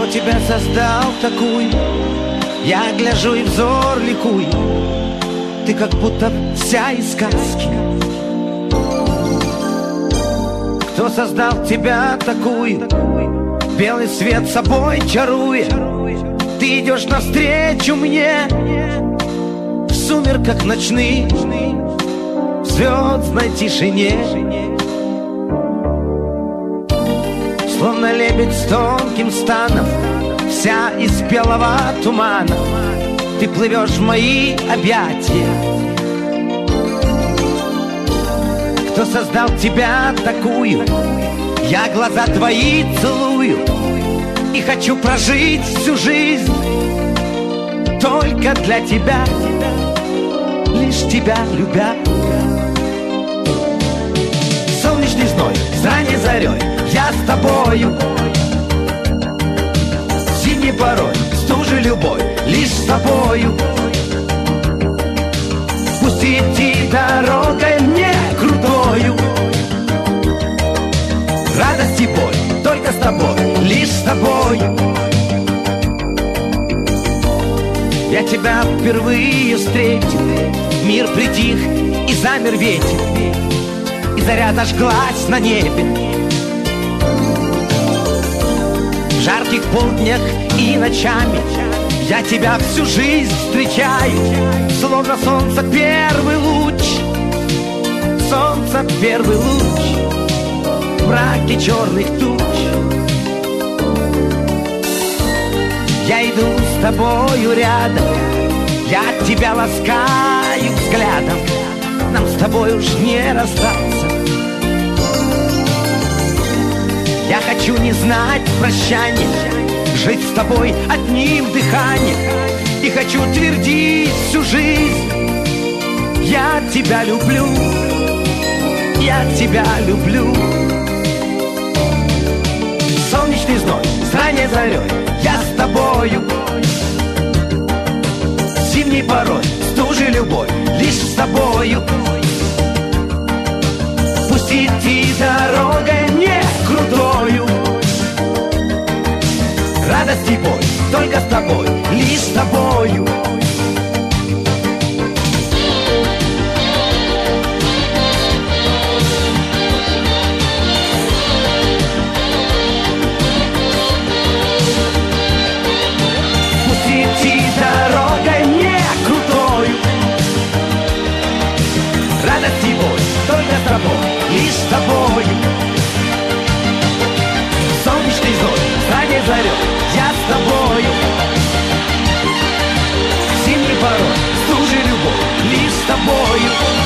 тебя создал такую? Я гляжу и взор ликует. Ты как будто вся из сказки. Кто создал тебя такую? Белый свет собой чаруя. Ты идешь навстречу мне в сумерках ночных, в звездной тишине. Словно лебедь с тонким станом, вся из белого тумана, ты плывешь в мои объятия. Кто создал тебя такую? Я глаза твои целую и хочу прожить всю жизнь только для тебя, лишь тебя любя. Солнечный зной, с ранней зарей я с тобою. Зимней порой, стужи любой, лишь с тобою. Пусть идти дорогой мне крутою, радость и боль только с тобой, лишь с тобою. Я тебя впервые встретил, мир притих и замер ветер, и заря зажглась на небе. В жарких полднях и ночами я тебя всю жизнь встречаю, словно солнце первый луч, солнце первый луч в мраке черных туч. Я иду с тобою рядом, я тебя ласкаю взглядом, нам с тобой уж не расстаться. Я хочу не знать прощания, жить с тобой одним дыханием, и хочу твердить всю жизнь: я тебя люблю, я тебя люблю. Солнечный зной, с ранней зарей я с тобою. Зимней порой, стужи любой, лишь с тобою. Пусть идти дорогой не крутою, радость и боль только с тобой, лишь с тобою. Пусть идти дорогой не крутою, радость и боль только с тобой, лишь с тобою. Солнечный зной, с ранней зарей я с тобою. Зимний порой, стужи любовь, лишь с тобою.